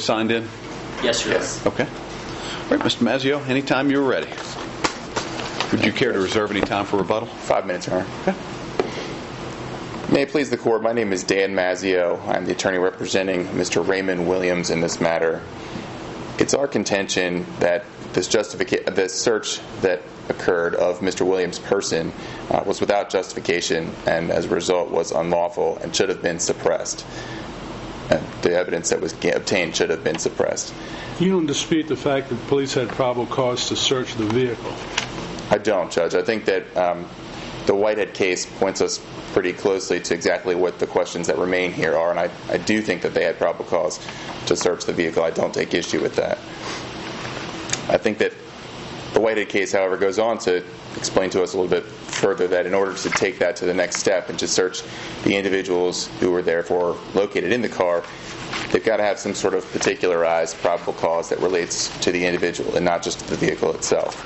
signed in? Yes, Your Honor. Okay. All right, Mr. Mazzio, anytime you're ready. Would you care to reserve any time for rebuttal? 5 minutes, Your Honor. Okay. May it please the Court, my name is Dan Mazzio. I'm the attorney representing Mr. Raymond Williams in this matter. It's our contention that this search that occurred of Mr. Williams' person was without justification and as a result was unlawful and should have been suppressed. The evidence that was obtained should have been suppressed. You don't dispute the fact that the police had probable cause to search the vehicle? I don't, Judge. I think that the Whitehead case points us pretty closely to exactly what the questions that remain here are, and I do think that they had probable cause to search the vehicle. I don't take issue with that. I think that the Whitehead case, however, goes on to explain to us a little bit further that in order to take that to the next step and to search the individuals who were therefore located in the car, they've got to have some sort of particularized probable cause that relates to the individual and not just to the vehicle itself.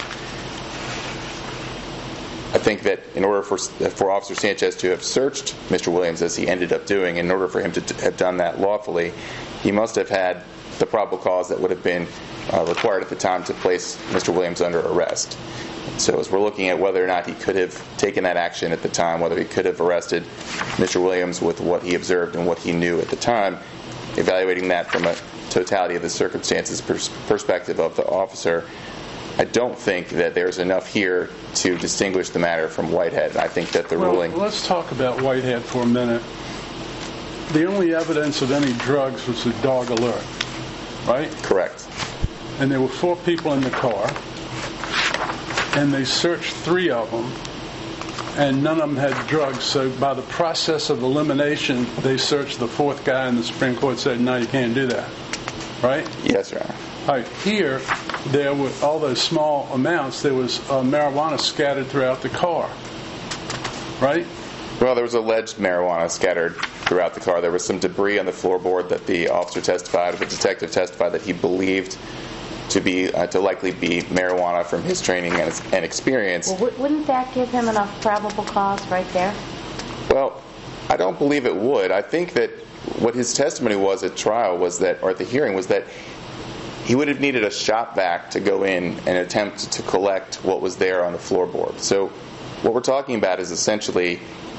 I think that in order for Officer Sanchez to have searched Mr. Williams as he ended up doing, in order for him to have done that lawfully, he must have had the probable cause that would have been required at the time to place Mr. Williams under arrest. So as we're looking at whether or not he could have taken that action at the time, whether he could have arrested Mr. Williams with what he observed and what he knew at the time, evaluating that from a totality of the circumstances perspective of the officer, I don't think that there's enough here to distinguish the matter from Whitehead. I think that the ruling... Let's talk about Whitehead for a minute. The only evidence of any drugs was the dog alert, right? Correct. And there were 4 people in the car, and they searched 3 of them, and none of them had drugs. So by the process of elimination, they searched the 4th guy, and the Supreme Court said, no, you can't do that, right? Yes, Your Honor. All right, here, there were all those small amounts. There was marijuana scattered throughout the car, right? Well, there was alleged marijuana scattered throughout the car. There was some debris on the floorboard that the detective testified that he believed to likely be marijuana from his training and experience. Well, wouldn't that give him enough probable cause right there? Well, I don't believe it would. I think that what his testimony was at trial or at the hearing was that he would have needed a shop vac to go in and attempt to collect what was there on the floorboard. So what we're talking about is essentially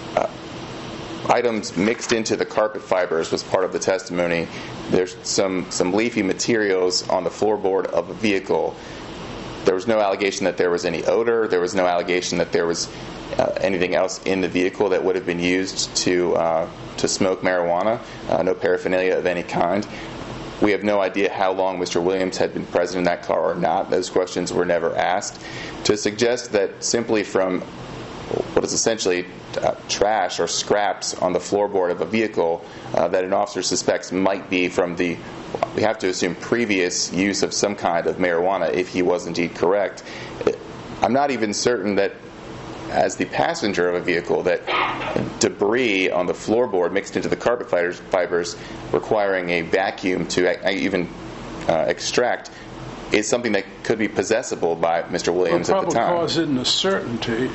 items mixed into the carpet fibers was part of the testimony. There's some leafy materials on the floorboard of a vehicle. There was no allegation that there was any odor. There was no allegation that there was anything else in the vehicle that would have been used to smoke marijuana. No paraphernalia of any kind. We have no idea how long Mr. Williams had been present in that car or not. Those questions were never asked. To suggest that simply from what is essentially trash or scraps on the floorboard of a vehicle that an officer suspects might be from we have to assume, previous use of some kind of marijuana, if he was indeed correct. I'm not even certain that as the passenger of a vehicle that debris on the floorboard mixed into the carpet fibers requiring a vacuum to even extract is something that could be possessible by Mr. Williams at the time. Probable cause isn't a certainty.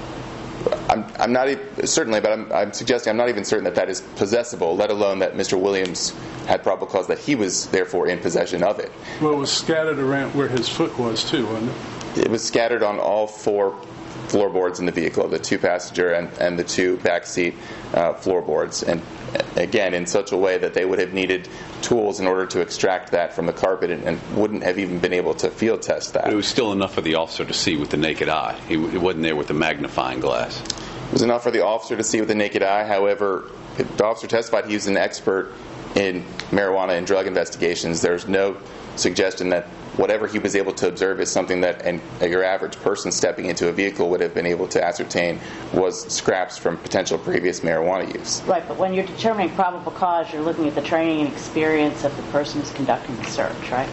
I'm not certainly, but I'm suggesting I'm not even certain that is possessible, let alone that Mr. Williams had probable cause that he was therefore in possession of it. Well, it was scattered around where his foot was too, wasn't it? It was scattered on all 4 floorboards in the vehicle, the 2 passenger and the 2 backseat floorboards, and again in such a way that they would have needed tools in order to extract that from the carpet and wouldn't have even been able to field test that. But it was still enough for the officer to see with the naked eye. It wasn't there with the magnifying glass. It was enough for the officer to see with the naked eye. However, the officer testified he was an expert in marijuana and drug investigations. There's no suggestion that whatever he was able to observe is something that your average person stepping into a vehicle would have been able to ascertain was scraps from potential previous marijuana use. Right, but when you're determining probable cause, you're looking at the training and experience of the person who's conducting the search, right?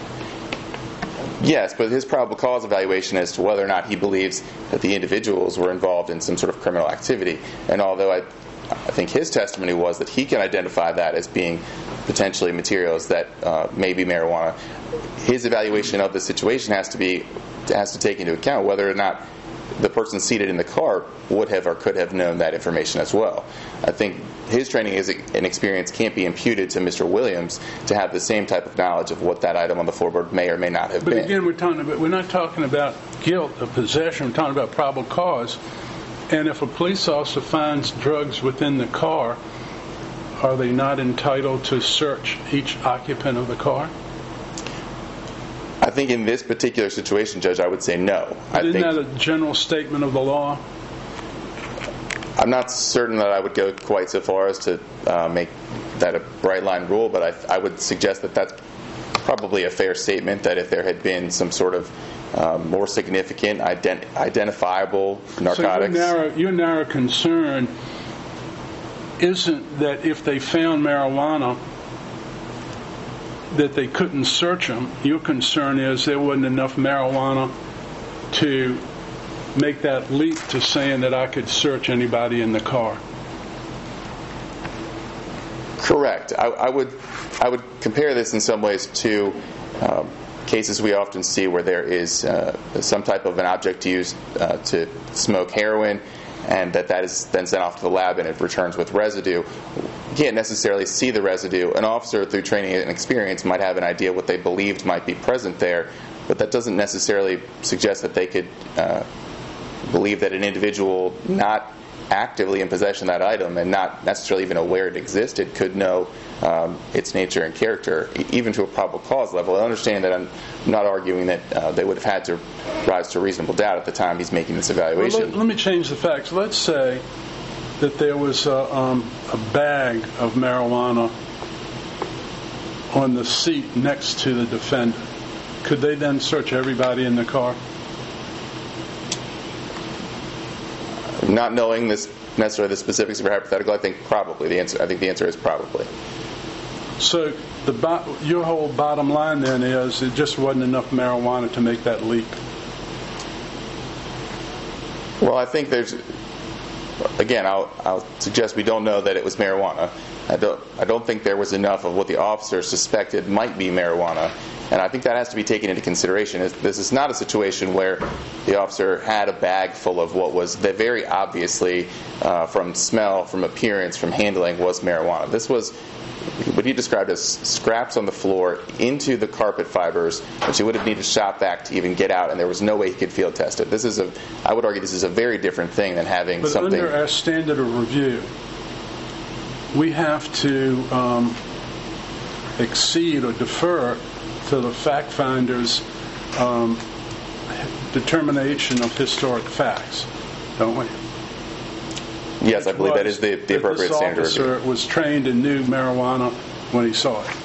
Yes, but his probable cause evaluation as to whether or not he believes that the individuals were involved in some sort of criminal activity. And although I think his testimony was that he can identify that as being potentially materials that may be marijuana, his evaluation of the situation has to take into account whether or not the person seated in the car would have or could have known that information as well. I think his training and experience can't be imputed to Mr. Williams to have the same type of knowledge of what that item on the floorboard may or may not have But been. again, we're not talking about guilt of possession. We're talking about probable cause. And if a police officer finds drugs within the car, are they not entitled to search each occupant of the car? I think in this particular situation, Judge, I would say no. Isn't that a general statement of the law? I'm not certain that I would go quite so far as to make that a bright line rule, but I would suggest that that's probably a fair statement, that if there had been some sort of more significant identifiable narcotics. So your narrow concern isn't that if they found marijuana that they couldn't search them. Your concern is there wasn't enough marijuana to make that leap to saying that I could search anybody in the car. Correct. I would compare this in some ways to cases we often see where there is some type of an object used to smoke heroin, and that is then sent off to the lab and it returns with residue. You can't necessarily see the residue. An officer, through training and experience, might have an idea what they believed might be present there, but that doesn't necessarily suggest that they could believe that an individual not actively in possession of that item and not necessarily even aware it existed could know its nature and character, even to a probable cause level. I understand that I'm not arguing that they would have had to rise to reasonable doubt at the time he's making this evaluation. Well, let me change the facts. Let's say that there was a bag of marijuana on the seat next to the defendant. Could they then search everybody in the car? Not knowing necessarily the specifics of your hypothetical, I think probably. I think the answer is probably. So your whole bottom line then is it just wasn't enough marijuana to make that leap. Well, I think there's. Again, I'll suggest we don't know that it was marijuana. I don't think there was enough of what the officer suspected might be marijuana, and I think that has to be taken into consideration. This is not a situation where the officer had a bag full of what was very obviously, from smell, from appearance, from handling, was marijuana. This was what he described as scraps on the floor into the carpet fibers, which he would have needed shop vac to even get out, and there was no way he could field test it. I would argue this is a very different thing than having something. But under our standard of review, we have to exceed or defer to the fact finder's determination of historic facts, don't we? Yes, I believe that is the appropriate standard. This officer was trained and knew marijuana when he saw it.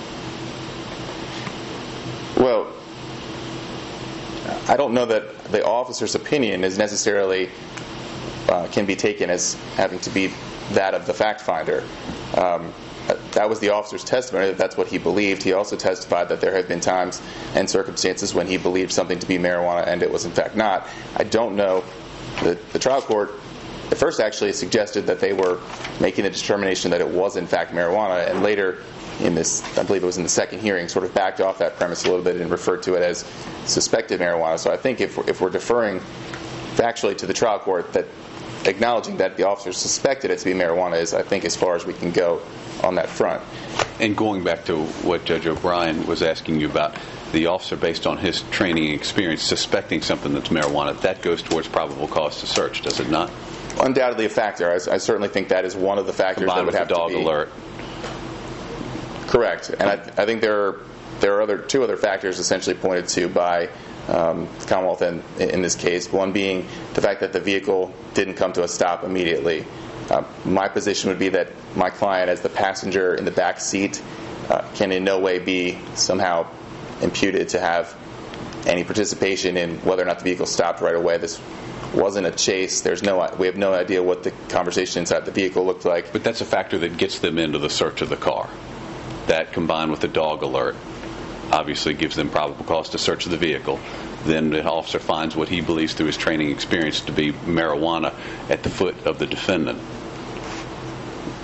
Well, I don't know that the officer's opinion is necessarily can be taken as having to be that of the fact finder. That was the officer's testimony, that's what he believed. He also testified that there have been times and circumstances when he believed something to be marijuana and it was in fact not. I don't know. The trial court at first actually suggested that they were making the determination that it was in fact marijuana, and later in this, I believe it was in the second hearing, sort of backed off that premise a little bit and referred to it as suspected marijuana. So I think if we're deferring factually to the trial court, that acknowledging that the officer suspected it to be marijuana is, I think, as far as we can go on that front. And going back to what Judge O'Brien was asking you about, the officer, based on his training and experience, suspecting something that's marijuana, that goes towards probable cause to search, does it not? Undoubtedly a factor. I certainly think that is one of the factors Combined that would have with the dog to be alert. Correct. And I think there are two other factors essentially pointed to by the Commonwealth in this case. One being the fact that the vehicle didn't come to a stop immediately. My position would be that my client, as the passenger in the back seat, can in no way be somehow imputed to have any participation in whether or not the vehicle stopped right away. This wasn't a chase. We have no idea what the conversation inside the vehicle looked like. But that's a factor that gets them into the search of the car. That, combined with the dog alert, obviously gives them probable cause to search the vehicle. Then the officer finds what he believes through his training experience to be marijuana at the foot of the defendant.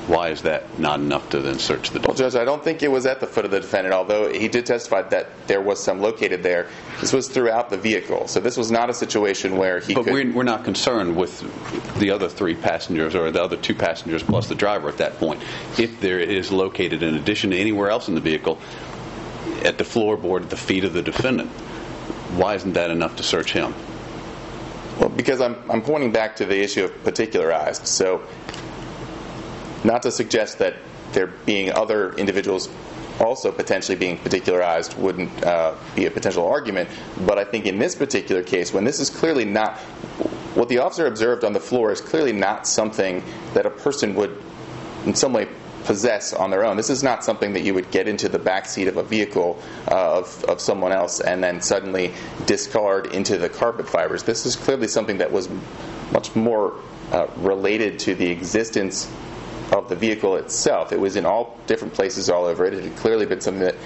Why is that not enough to then search the Well, dog? Judge, I don't think it was at the foot of the defendant, although he did testify that there was some located there. This was throughout the vehicle, so this was not a situation where he But could... we're not concerned with the other 3 passengers or the other 2 passengers plus the driver at that point. If there is located, in addition to anywhere else in the vehicle, at the floorboard at the feet of the defendant, why isn't that enough to search him? Well, because I'm pointing back to the issue of particularized. So, not to suggest that there being other individuals also potentially being particularized wouldn't be a potential argument, but I think in this particular case, when this is clearly not... What the officer observed on the floor is clearly not something that a person would in some way possess on their own. This is not something that you would get into the backseat of a vehicle of someone else and then suddenly discard into the carpet fibers. This is clearly something that was much more related to the existence of the vehicle itself. It was in all different places all over it. It had clearly been something that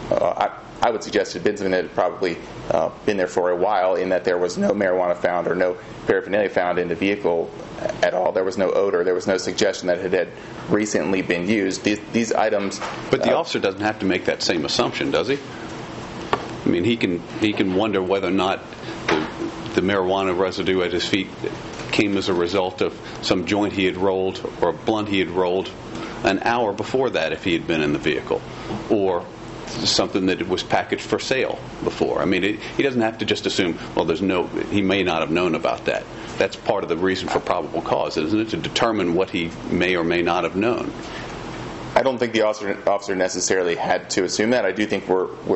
I would suggest had been something that had probably been there for a while, in that there was no marijuana found or no paraphernalia found in the vehicle at all. There was no odor. There was no suggestion that it had recently been used. These items... But the officer doesn't have to make that same assumption, does he? I mean, he can wonder whether or not the marijuana residue at his feet came as a result of some joint he had rolled or a blunt he had rolled an hour before that if he had been in the vehicle, or something that was packaged for sale before. I mean, he doesn't have to just assume, well, he may not have known about that. That's part of the reason for probable cause, isn't it? To determine what he may or may not have known. I don't think the officer necessarily had to assume that. I do think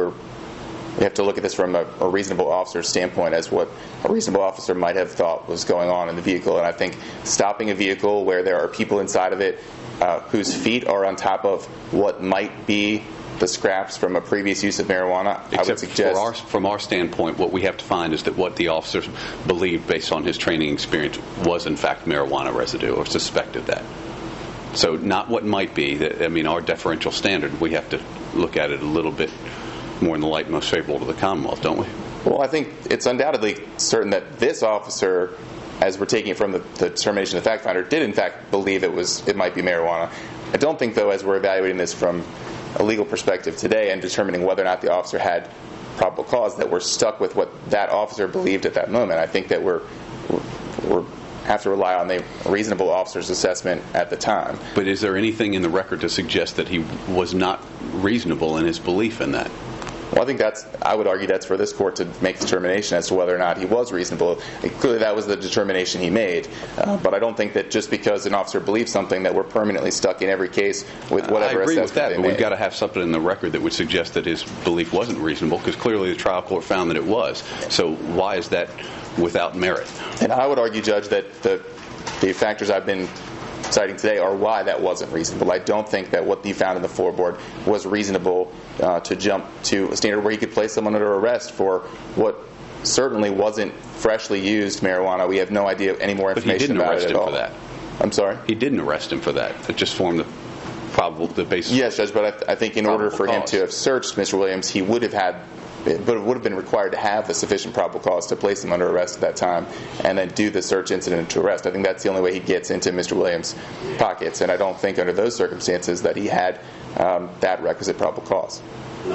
we have to look at this from a reasonable officer's standpoint, as what a reasonable officer might have thought was going on in the vehicle. And I think stopping a vehicle where there are people inside of it whose feet are on top of what might be the scraps from a previous use of marijuana, I would suggest... From our standpoint, what we have to find is that what the officers believed based on his training experience was in fact marijuana residue, or suspected that. So not what might be. I mean, our deferential standard, we have to look at it a little bit more in the light most favorable to the Commonwealth, don't we? Well, I think it's undoubtedly certain that this officer, as we're taking it from the determination of the fact finder, did in fact believe it might be marijuana. I don't think, though, as we're evaluating this from a legal perspective today and determining whether or not the officer had probable cause, that we're stuck with what that officer believed at that moment. I think that we have to rely on the reasonable officer's assessment at the time. But is there anything in the record to suggest that he was not reasonable in his belief in that? Well, I think I would argue that's for this court to make the determination as to whether or not he was reasonable. Clearly that was the determination he made. But I don't think that just because an officer believes something that we're permanently stuck in every case with whatever assessment they made. I agree with that, but we've got to have something in the record that would suggest that his belief wasn't reasonable, because clearly the trial court found that it was. So why is that without merit? And I would argue, Judge, that the factors I've been citing today are why that wasn't reasonable. I don't think that what he found in the floorboard was reasonable to jump to a standard where he could place someone under arrest for what certainly wasn't freshly used marijuana. We have no idea any more information about it at all. But he didn't arrest him for that. I'm sorry? He didn't arrest him for that. It just formed the basis. Yes, Judge, but I think in order for him to have searched Mr. Williams, he would have been required to have the sufficient probable cause to place him under arrest at that time and then do the search incident to arrest. I think that's the only way he gets into Mr. Williams' pockets, and I don't think under those circumstances that he had that requisite probable cause.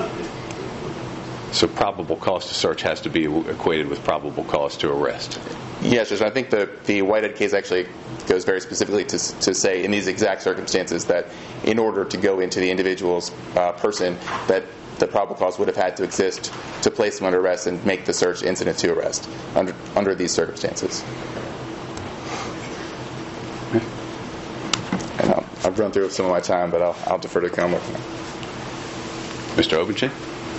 So probable cause to search has to be equated with probable cause to arrest. Yes, Judge. I think the Whitehead case actually goes very specifically to say in these exact circumstances that in order to go into the individual's person, that the probable cause would have had to exist to place him under arrest and make the search incident to arrest under these circumstances. And I've run through some of my time, but I'll defer to Commonwealth now. Mr. Obenshain?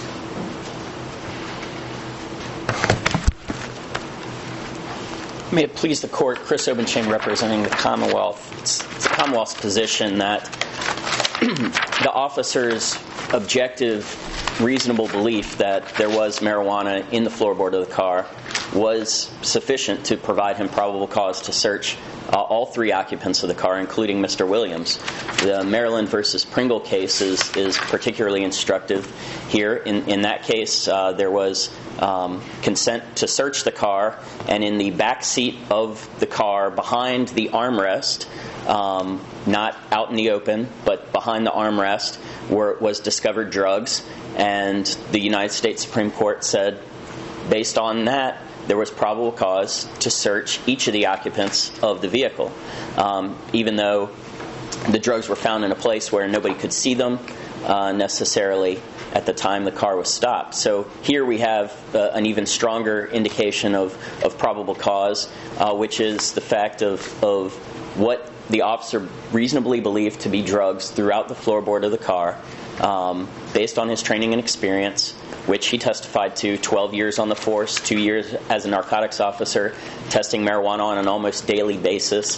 May it please the Court, Chris Obenshain representing the Commonwealth. It's the Commonwealth's position that the officer's objective, reasonable belief that there was marijuana in the floorboard of the car was sufficient to provide him probable cause to search all three occupants of the car, including Mr. Williams. The Maryland versus Pringle case is particularly instructive here. In that case, there was consent to search the car, and in the back seat of the car, behind the armrest, not out in the open, but behind the armrest, was discovered drugs. And the United States Supreme Court said, based on that, there was probable cause to search each of the occupants of the vehicle, even though the drugs were found in a place where nobody could see them necessarily at the time the car was stopped. So here we have an even stronger indication of probable cause, which is the fact of what the officer reasonably believed to be drugs throughout the floorboard of the car, based on his training and experience, which he testified to 12 years on the force, 2 years as a narcotics officer, testing marijuana on an almost daily basis.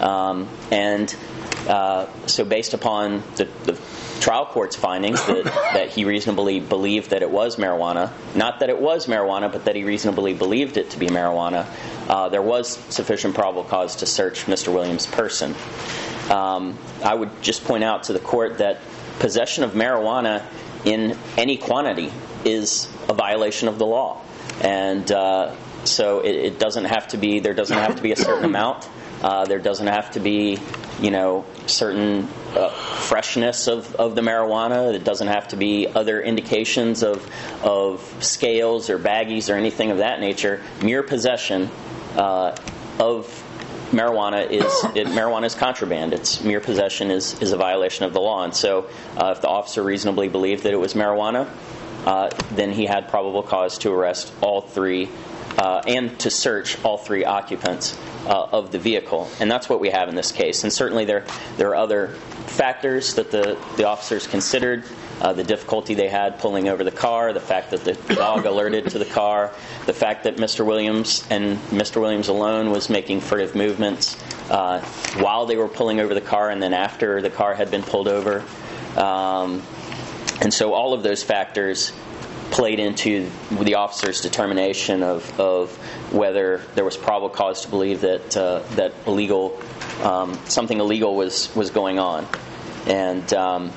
So based upon the trial court's findings that he reasonably believed that it was marijuana, not that it was marijuana, but that he reasonably believed it to be marijuana, there was sufficient probable cause to search Mr. Williams' person. I would just point out to the court that possession of marijuana in any quantity is a violation of the law, and so it doesn't have to be. There doesn't have to be a certain amount. There doesn't have to be, certain freshness of the marijuana. It doesn't have to be other indications of scales or baggies or anything of that nature. Mere possession of marijuana is contraband. Its mere possession is a violation of the law. And so if the officer reasonably believed that it was marijuana, then he had probable cause to arrest all three and to search all three occupants of the vehicle. And that's what we have in this case. And certainly there are other factors that the officers considered. The difficulty they had pulling over the car, the fact that the dog alerted to the car, the fact that Mr. Williams and Mr. Williams alone was making furtive movements while they were pulling over the car and then after the car had been pulled over. And so all of those factors played into the officer's determination of whether there was probable cause to believe that something illegal was going on. And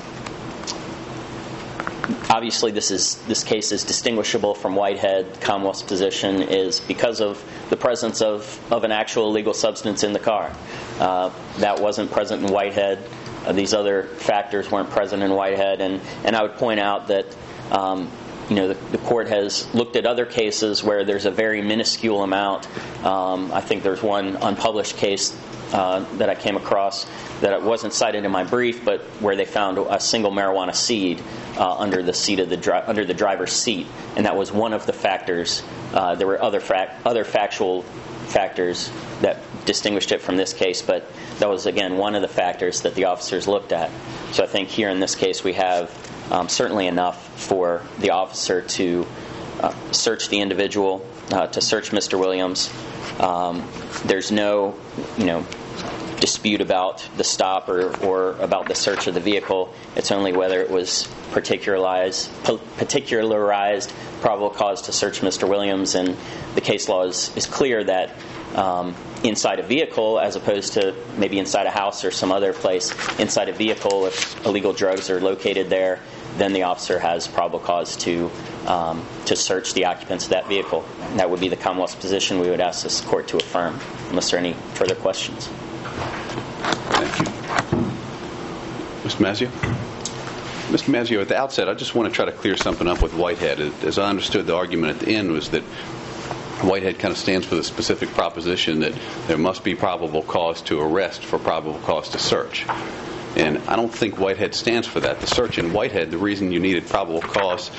obviously, this case is distinguishable from Whitehead. Commonwealth's position is because of the presence of an actual illegal substance in the car. That wasn't present in Whitehead. These other factors weren't present in Whitehead. And I would point out that the court has looked at other cases where there's a very minuscule amount. I think there's one unpublished case that I came across that wasn't cited in my brief, but where they found a single marijuana seed under the driver's seat, and that was one of the factors. There were other factual factors that distinguished it from this case, but that was again one of the factors that the officers looked at. So I think here in this case we have certainly enough for the officer to search the individual, to search Mr. Williams. There's no, dispute about the stop or about the search of the vehicle. It's only whether it was particularized probable cause to search Mr. Williams, and the case law is clear that inside a vehicle, as opposed to maybe inside a house or some other place, inside a vehicle, if illegal drugs are located there, then the officer has probable cause to search the occupants of that vehicle. And that would be the Commonwealth's position. We would ask this court to affirm, unless there are any further questions. Thank you. Mr. Mazzio? Mr. Mazzio, at the outset, I just want to try to clear something up with Whitehead. As I understood, the argument at the end was that Whitehead kind of stands for the specific proposition that there must be probable cause to arrest for probable cause to search. And I don't think Whitehead stands for that. The search in Whitehead, the reason you needed probable cause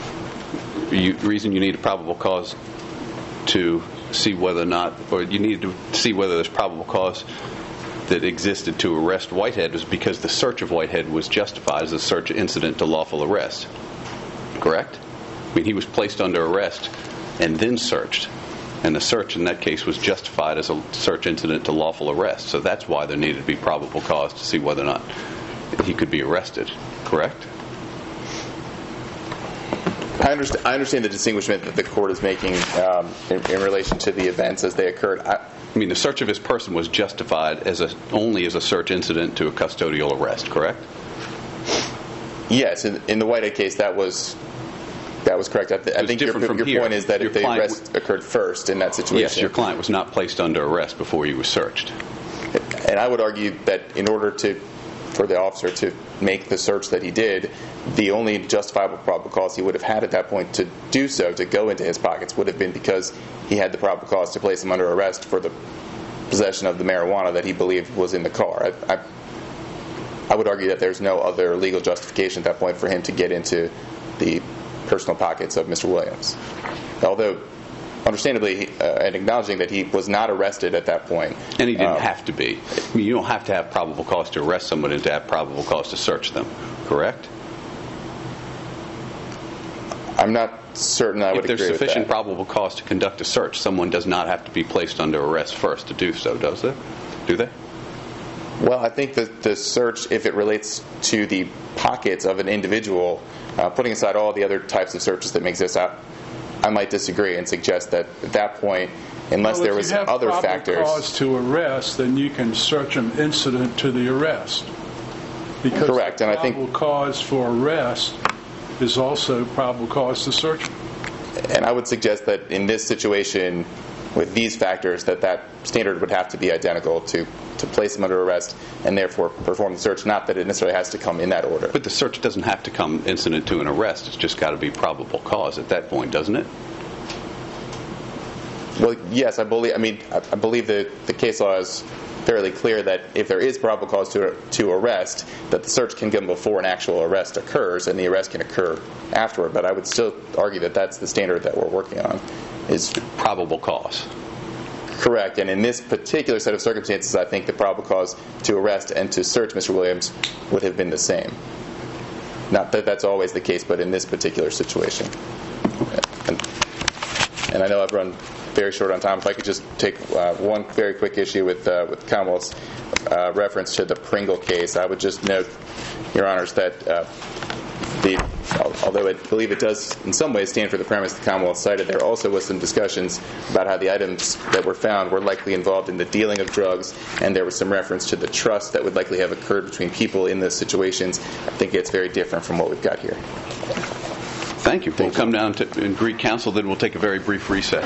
to see whether or not, or you needed to see whether there's probable cause that existed to arrest Whitehead was because the search of Whitehead was justified as a search incident to lawful arrest. Correct? I mean, he was placed under arrest and then searched. And the search in that case was justified as a search incident to lawful arrest. So that's why there needed to be probable cause to see whether or not he could be arrested. Correct? I understand the distinguishment that the court is making in relation to the events as they occurred. I mean, the search of his person was justified only as a search incident to a custodial arrest, correct? Yes, in the Whitehead case, that was correct. I think your point is that if the arrest occurred first in that situation. Yes, your client was not placed under arrest before he was searched. And I would argue that in order for the officer to make the search that he did, the only justifiable probable cause he would have had at that point to do so, to go into his pockets, would have been because he had the probable cause to place him under arrest for the possession of the marijuana that he believed was in the car. I would argue that there's no other legal justification at that point for him to get into the personal pockets of Mr. Williams. Although, understandably, and acknowledging that he was not arrested at that point. And he didn't have to be. I mean, you don't have to have probable cause to arrest someone and to have probable cause to search them, correct? I'm not certain I would agree with that. If there's sufficient probable cause to conduct a search, someone does not have to be placed under arrest first to do so, does they? Do they? Well, I think that the search, if it relates to the pockets of an individual, putting aside all the other types of searches that may exist, I might disagree and suggest that at that point, unless there was other factors. If you have probable cause to arrest, then you can search them incident to the arrest. Because correct, and I think probable cause for arrest is also probable cause to search. And I would suggest that in this situation, with these factors, that standard would have to be identical to place him under arrest and therefore perform the search, not that it necessarily has to come in that order. But the search doesn't have to come incident to an arrest. It's just got to be probable cause at that point, doesn't it? Well, yes, I believe that the case law is fairly clear that if there is probable cause to arrest, that the search can come before an actual arrest occurs and the arrest can occur afterward. But I would still argue that that's the standard that we're working on, is probable cause. Correct. And in this particular set of circumstances, I think the probable cause to arrest and to search Mr. Williams would have been the same. Not that that's always the case, but in this particular situation. And I know I've run very short on time. If I could just take one very quick issue with Commonwealth's reference to the Pringle case, I would just note, Your Honors, that although I believe it does in some ways stand for the premise the Commonwealth cited, there also was some discussions about how the items that were found were likely involved in the dealing of drugs, and there was some reference to the trust that would likely have occurred between people in those situations. I think it's very different from what we've got here. Thank you. We'll come down and greet counsel, then we'll take a very brief recess.